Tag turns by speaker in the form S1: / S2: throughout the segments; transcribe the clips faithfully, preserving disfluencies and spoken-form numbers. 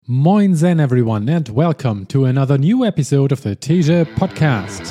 S1: Moin Zen everyone and welcome to another new episode of the Teja Podcast.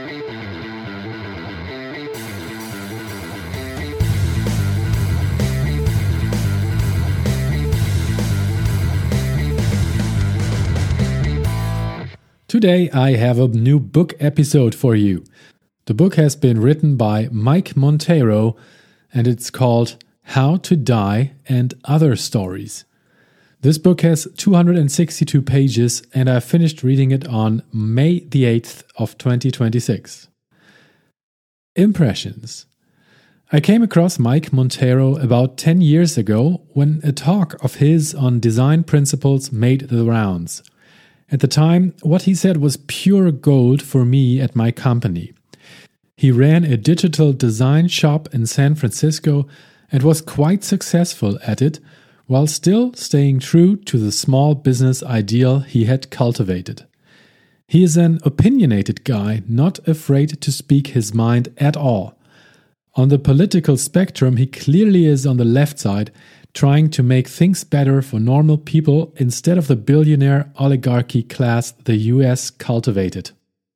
S1: Today I have a new book episode for you. The book has been written by Mike Monteiro and it's called How to Die and Other Stories. This book has two hundred sixty-two pages and I finished reading it on May the eighth of twenty twenty-six. Impressions. I came across Mike Monteiro about ten years ago when a talk of his on design principles made the rounds. At the time, what he said was pure gold for me at my company. He ran a digital design shop in San Francisco and was quite successful at it, while still staying true to the small business ideal he had cultivated. He is an opinionated guy, not afraid to speak his mind at all. On the political spectrum, he clearly is on the left side, trying to make things better for normal people instead of the billionaire oligarchy class the U S cultivated.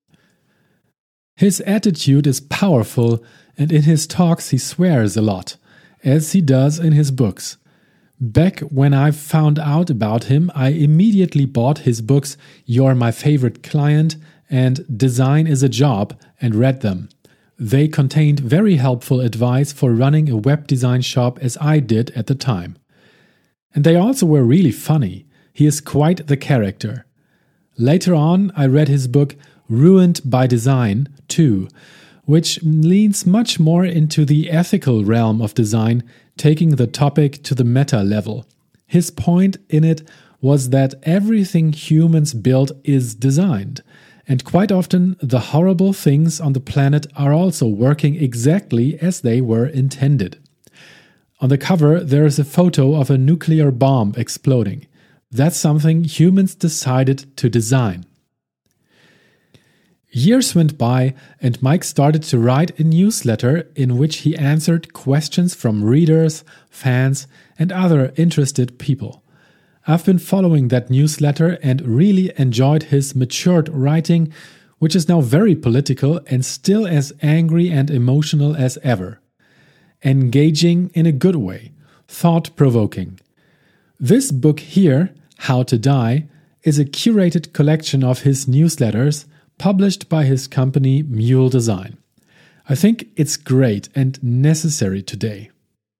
S1: His attitude is powerful, and in his talks he swears a lot, as he does in his books. Back when I found out about him, I immediately bought his books You're My Favorite Client and Design is a Job and read them. They contained very helpful advice for running a web design shop as I did at the time. And they also were really funny. He is quite the character. Later on, I read his book Ruined by Design too, which leans much more into the ethical realm of design, taking the topic to the meta level. His point in it was that everything humans build is designed, and quite often the horrible things on the planet are also working exactly as they were intended. On the cover, there is a photo of a nuclear bomb exploding. That's something humans decided to design. Years went by and Mike started to write a newsletter in which he answered questions from readers, fans, and other interested people. I've been following that newsletter and really enjoyed his matured writing, which is now very political and still as angry and emotional as ever. Engaging in a good way, thought-provoking. This book here, How to Die, is a curated collection of his newsletters published by his company Mule Design. I think it's great and necessary today.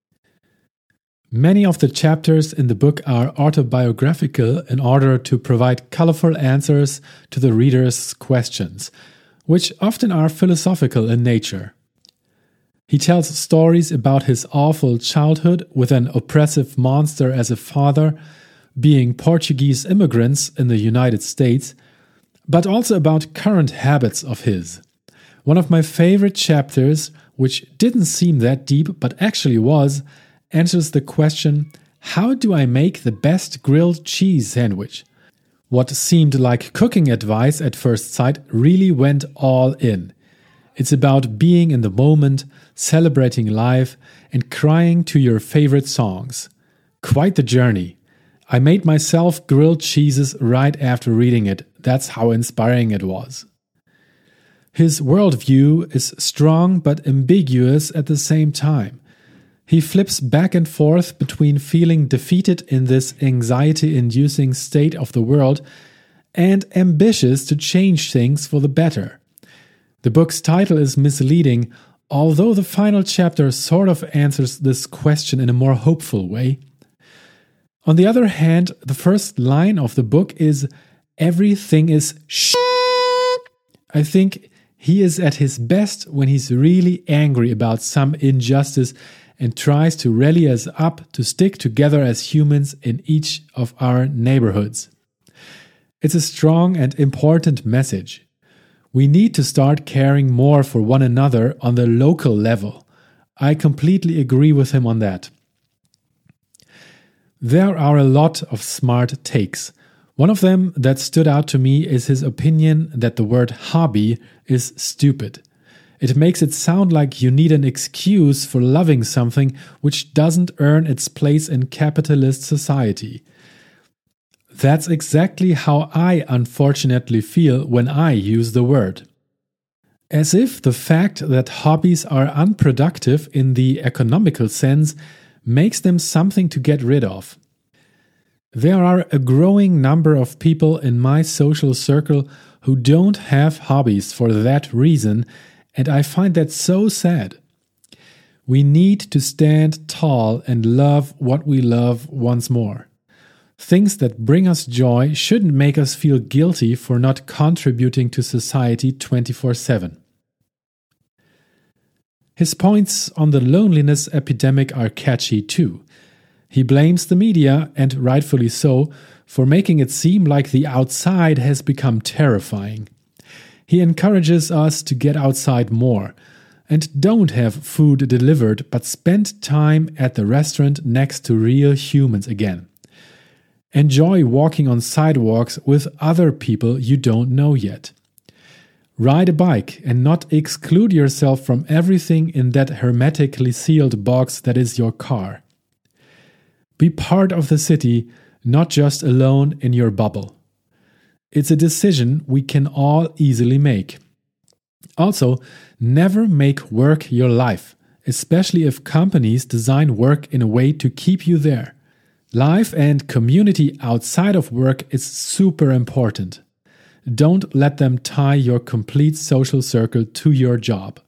S1: Many of the chapters in the book are autobiographical in order to provide colorful answers to the reader's questions, which often are philosophical in nature. He tells stories about his awful childhood with an oppressive monster as a father, being Portuguese immigrants in the United States, but also about current habits of his. One of my favorite chapters, which didn't seem that deep but actually was, answers the question, how do I make the best grilled cheese sandwich? What seemed like cooking advice at first sight really went all in. It's about being in the moment, celebrating life, and crying to your favorite songs. Quite the journey. I made myself grilled cheeses right after reading it. That's how inspiring it was. His worldview is strong but ambiguous at the same time. He flips back and forth between feeling defeated in this anxiety-inducing state of the world and ambitious to change things for the better. The book's title is misleading, although the final chapter sort of answers this question in a more hopeful way. On the other hand, the first line of the book is, everything is shit. I think he is at his best when he's really angry about some injustice and tries to rally us up to stick together as humans in each of our neighborhoods. It's a strong and important message. We need to start caring more for one another on the local level. I completely agree with him on that. There are a lot of smart takes. One of them that stood out to me is his opinion that the word hobby is stupid. It makes it sound like you need an excuse for loving something which doesn't earn its place in capitalist society. That's exactly how I unfortunately feel when I use the word. As if the fact that hobbies are unproductive in the economical sense makes them something to get rid of. There are a growing number of people in my social circle who don't have hobbies for that reason, and I find that so sad. We need to stand tall and love what we love once more. Things that bring us joy shouldn't make us feel guilty for not contributing to society twenty-four seven. His points on the loneliness epidemic are catchy too. He blames the media, and rightfully so, for making it seem like the outside has become terrifying. He encourages us to get outside more, and don't have food delivered but spend time at the restaurant next to real humans again. Enjoy walking on sidewalks with other people you don't know yet. Ride a bike and not exclude yourself from everything in that hermetically sealed box that is your car. Be part of the city, not just alone in your bubble. It's a decision we can all easily make. Also, never make work your life, especially if companies design work in a way to keep you there. Life and community outside of work is super important. Don't let them tie your complete social circle to your job.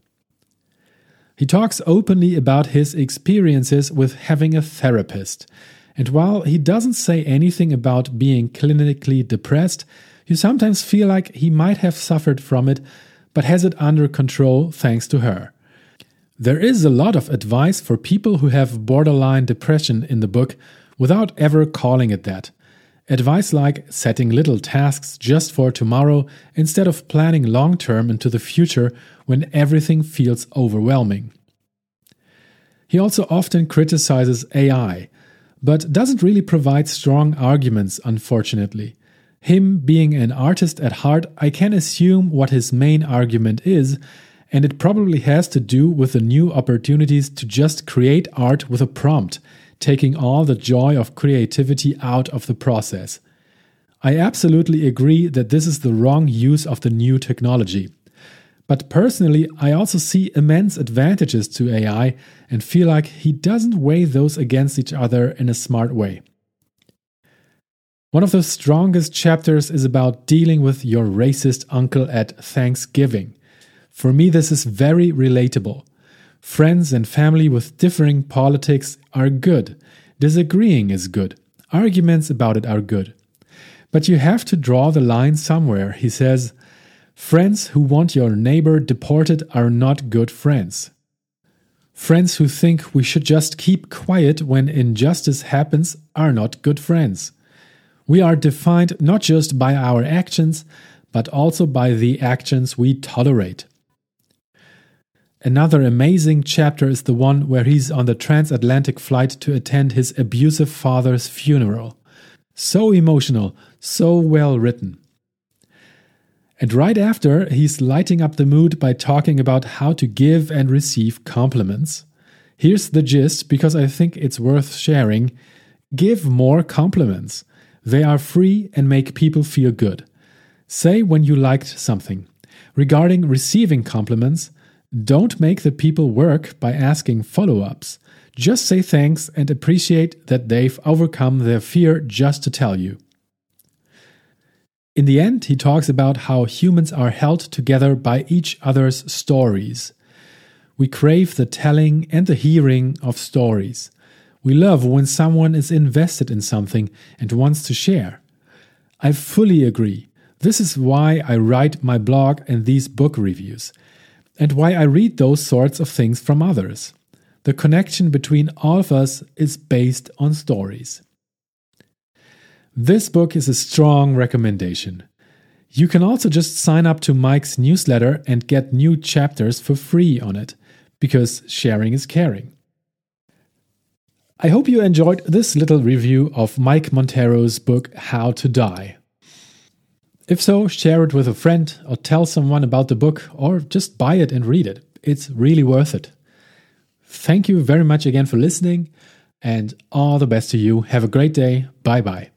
S1: He talks openly about his experiences with having a therapist, and while he doesn't say anything about being clinically depressed, you sometimes feel like he might have suffered from it, but has it under control thanks to her. There is a lot of advice for people who have borderline depression in the book, without ever calling it that. Advice like setting little tasks just for tomorrow instead of planning long-term into the future when everything feels overwhelming. He also often criticizes A I, but doesn't really provide strong arguments, unfortunately. Him being an artist at heart, I can assume what his main argument is, and it probably has to do with the new opportunities to just create art with a prompt, taking all the joy of creativity out of the process. I absolutely agree that this is the wrong use of the new technology. But personally, I also see immense advantages to A I and feel like he doesn't weigh those against each other in a smart way. One of the strongest chapters is about dealing with your racist uncle at Thanksgiving. For me, this is very relatable. Friends and family with differing politics are good. Disagreeing is good. Arguments about it are good. But you have to draw the line somewhere, he says. Friends who want your neighbor deported are not good friends. Friends who think we should just keep quiet when injustice happens are not good friends. We are defined not just by our actions, but also by the actions we tolerate. Another amazing chapter is the one where he's on the transatlantic flight to attend his abusive father's funeral. So emotional, so well written. And right after, he's lighting up the mood by talking about how to give and receive compliments. Here's the gist, because I think it's worth sharing. Give more compliments. They are free and make people feel good. Say when you liked something. Regarding receiving compliments, don't make the people work by asking follow-ups. Just say thanks and appreciate that they've overcome their fear just to tell you. In the end, he talks about how humans are held together by each other's stories. We crave the telling and the hearing of stories. We love when someone is invested in something and wants to share. I fully agree. This is why I write my blog and these book reviews, and why I read those sorts of things from others. The connection between all of us is based on stories. This book is a strong recommendation. You can also just sign up to Mike's newsletter and get new chapters for free on it, because sharing is caring. I hope you enjoyed this little review of Mike Montero's book, How to Die. If so, share it with a friend or tell someone about the book, or just buy it and read it. It's really worth it. Thank you very much again for listening, and all the best to you. Have a great day. Bye bye.